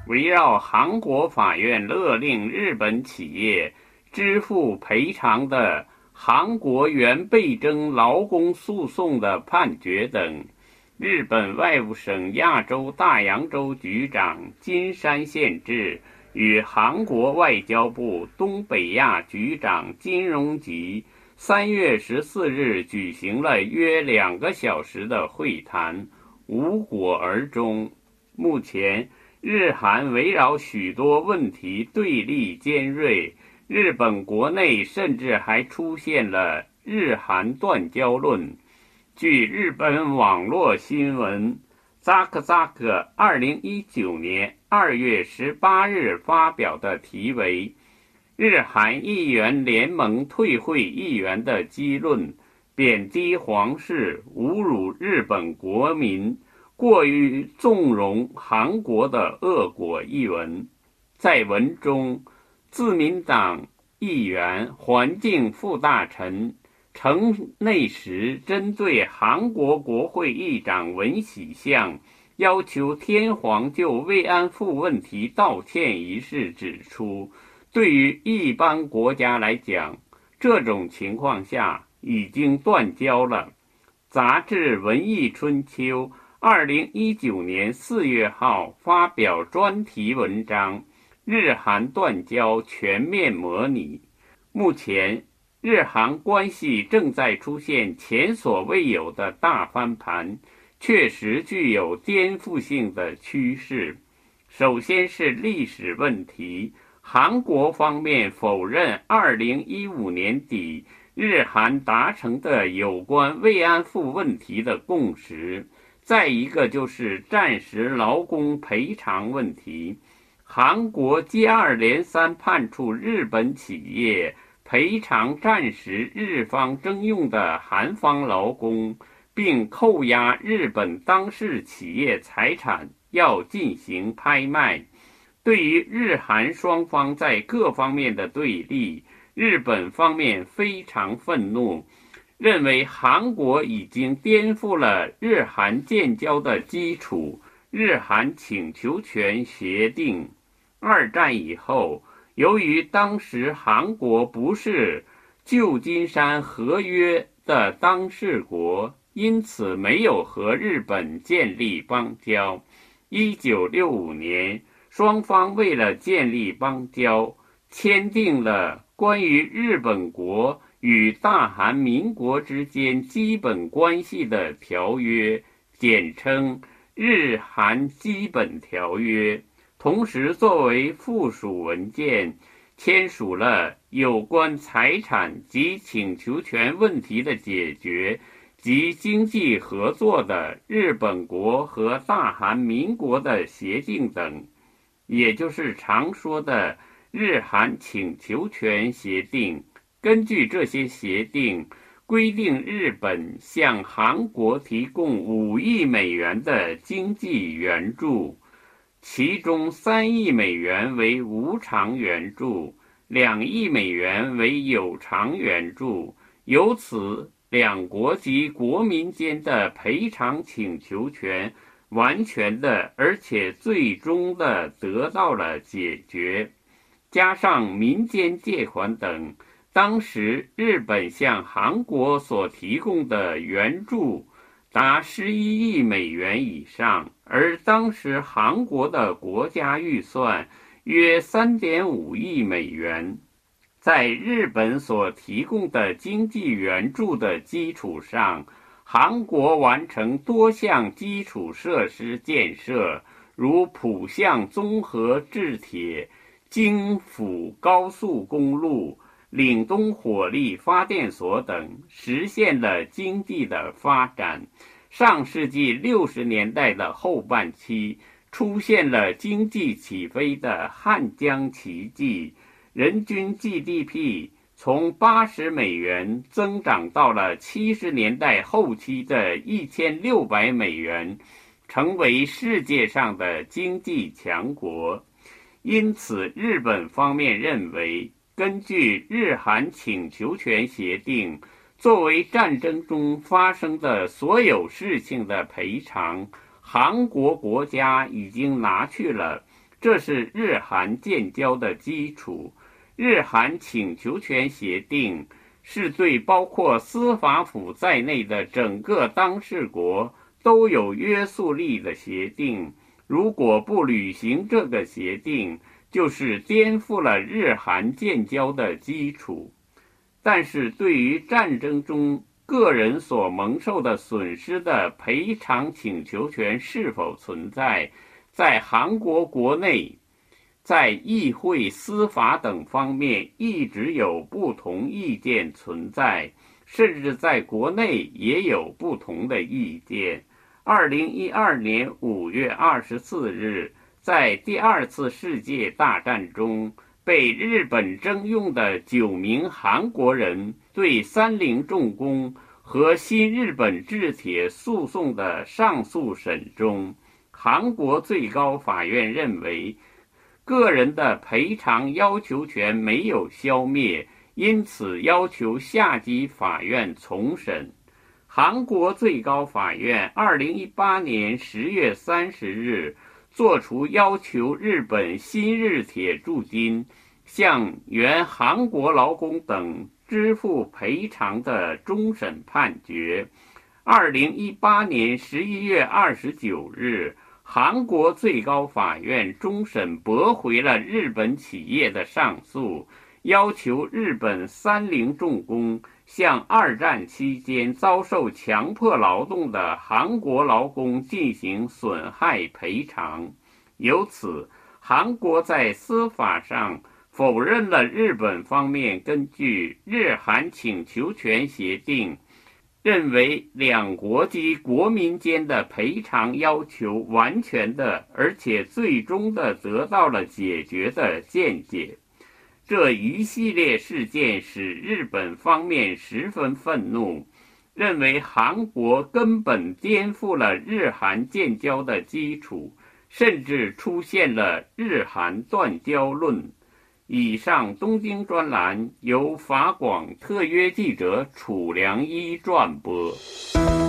围绕韩国法院勒令日本企业支付赔偿的韩国原被征劳工诉讼的判决等，日本外务省亚洲大洋洲局长金山宪治与韩国外交部东北亚局长金荣吉3月14日举行了约2个小时的会谈，无果而终。目前日韩围绕许多问题对立尖锐，日本国内甚至还出现了日韩断交论。据日本网络新闻 ZAK 2019年2月18日发表的题为日韩议员联盟退会议员的激论，贬低皇室，侮辱日本国民，过于纵容韩国的恶果一文。在文中，自民党议员环境副大臣城内实针对韩国国会议长文喜相要求天皇就慰安妇问题道歉一事指出，对于一般国家来讲，这种情况下已经断交了。杂志《文艺春秋》2019年4月号发表专题文章《日韩断交全面模拟》。目前，日韩关系正在出现前所未有的大翻盘，确实具有颠覆性的趋势。首先是历史问题，韩国方面否认2015年底日韩达成的有关慰安妇问题的共识。再一个就是战时劳工赔偿问题，韩国接二连三判处日本企业赔偿战时日方征用的韩方劳工，并扣押日本当事企业财产，要进行拍卖。对于日韩双方在各方面的对立，日本方面非常愤怒，认为韩国已经颠覆了日韩建交的基础，日韩请求权协定。二战以后，由于当时韩国不是旧金山合约的当事国，因此没有和日本建立邦交。1965年，双方为了建立邦交，签订了关于日本国与大韩民国之间基本关系的条约，简称日韩基本条约。同时作为附属文件，签署了有关财产及请求权问题的解决及经济合作的日本国和大韩民国的协定等，也就是常说的日韩请求权协定。根据这些协定，规定日本向韩国提供5亿美元的经济援助，其中3亿美元为无偿援助，2亿美元为有偿援助，由此两国及国民间的赔偿请求权完全的而且最终的得到了解决。加上民间借款等，当时日本向韩国所提供的援助达11亿美元以上，而当时韩国的国家预算约3.5亿美元。在日本所提供的经济援助的基础上，韩国完成多项基础设施建设，如浦项综合制铁、京釜高速公路、岭东火力发电所等，实现了经济的发展。上世纪60年代的后半期，出现了经济起飞的汉江奇迹，人均 GDP 从80美元增长到了70年代后期的1600美元，成为世界上的经济强国。因此，日本方面认为，根据日韩请求权协定，作为战争中发生的所有事情的赔偿，韩国国家已经拿去了这是日韩建交的基础。日韩请求权协定是对包括司法府在内的整个当事国都有约束力的协定。如果不履行这个协定，就是颠覆了日韩建交的基础。但是对于战争中个人所蒙受的损失的赔偿请求权是否存在，在韩国国内，在议会、司法等方面一直有不同意见存在，甚至在国内也有不同的意见。2012年5月24日，在第二次世界大战中被日本征用的9名韩国人对三菱重工和新日本制铁诉讼的上诉审中，韩国最高法院认为个人的赔偿要求权没有消灭，因此要求下级法院重审。韩国最高法院2018年10月30日作出要求日本新日铁驻金向原韩国劳工等支付赔偿的终审判决。2018年11月29日，韩国最高法院终审驳回了日本企业的上诉，要求日本三菱重工向二战期间遭受强迫劳动的韩国劳工进行损害赔偿。由此，韩国在司法上否认了日本方面根据日韩请求权协定认为两国及国民间的赔偿要求完全的而且最终的得到了解决的见解。这一系列事件使日本方面十分愤怒，认为韩国根本颠覆了日韩建交的基础，甚至出现了日韩断交论。以上东京专栏由法广特约记者楚良一转播。